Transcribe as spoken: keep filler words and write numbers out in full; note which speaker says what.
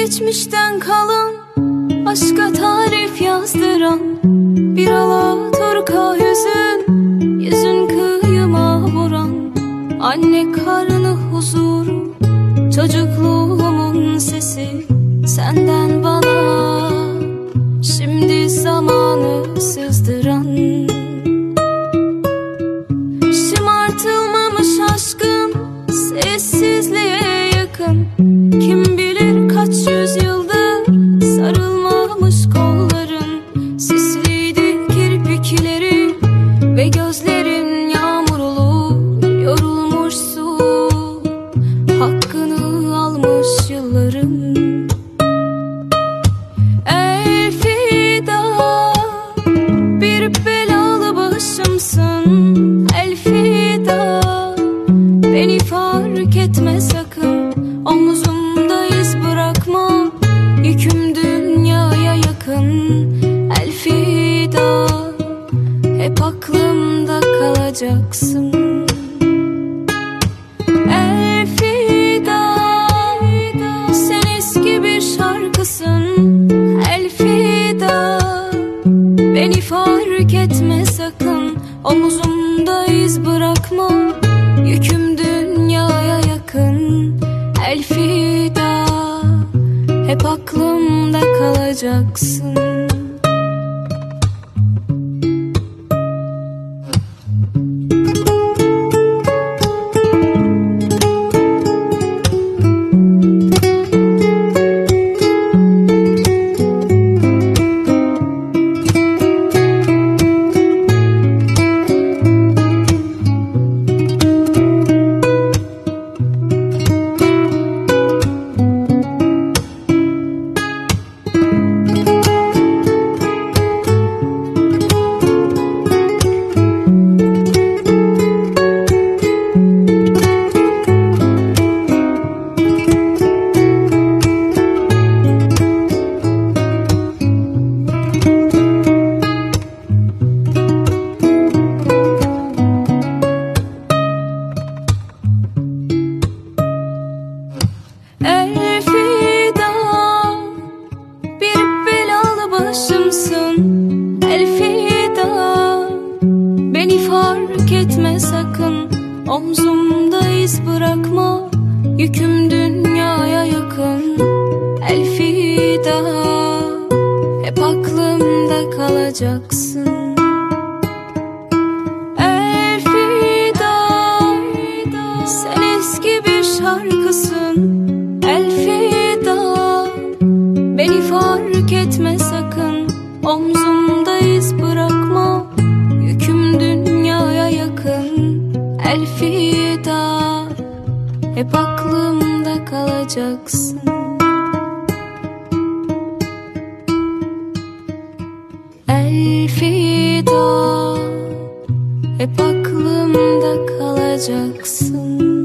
Speaker 1: geçmişten kalan, aşka tarif yazdıran bir alaturka hüzün, yüzün kıyıma vuran. Anne karnı huzuru, çocukluğumun sesi senden bana, şimdi zamanı sızdıran. Şımartılmamış aşkın sessizliğe yakın, kim bilir kaç yüzyıldır sarılmamış kolların. Sisliydi kirpikleri ve gözlerin yağmurlu, yorulmuş su, hakkını almış yılların. Elfida, bir belalı başımsın. Elfida, beni fark etme sakın, omuzumda iz bırakma, yüküm dünyaya yakın. Elfida, hep aklımda kalacaksın. Elfida, sen eski bir şarkısın. Elfida, beni fark etme sakın, omuzumda iz bırakma, yüküm dünyaya yakın. Elfida, hep aklımda kalacaksın. Elfida, bir belalı başımsın. Elfida, beni fark etme sakın, omzumda iz bırakma, yüküm dünyaya yakın. Elfida, hep aklımda kalacaksın. Elfida, sen eski bir şarkısın. Elfida, beni fark etme sakın, omzumda iz bırakma, yüküm dünyaya yakın. Elfida, hep aklımda kalacaksın. Elfida, hep aklımda kalacaksın.